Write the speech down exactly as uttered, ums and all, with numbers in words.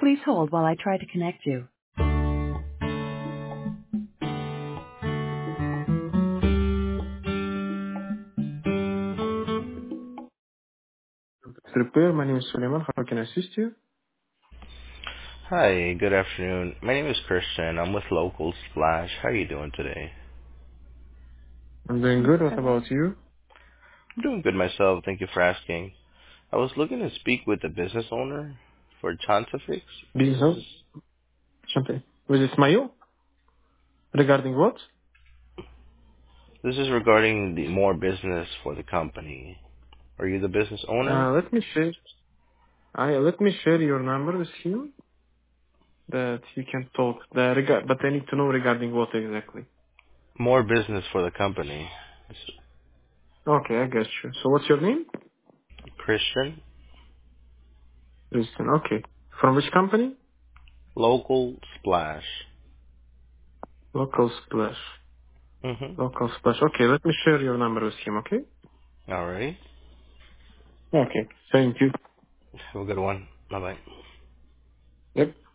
Please hold while I try to connect you. Repair, my name is Suleiman. How can I assist you? Hi, good afternoon. My name is Christian. I'm with Local Splash. How are you doing today? I'm doing good. What about you? I'm doing good myself. Thank you for asking. I was looking to speak with the business owner for Chantafix. Business? Something. Was it Ismail? Regarding what? This is regarding the more business for the company. Are you the business owner? Uh, let me share. I let me share your number with him that you can talk. The rega- but I need to know regarding what exactly. More business for the company. Okay, I got you. So what's your name? Christian? Listen. Okay. From which company? Local Splash. Local Splash. Mm-hmm. Local Splash. Okay, let me share your number with him. Okay. Alrighty. Okay. Thank you. Have a good one. Bye-bye. Yep.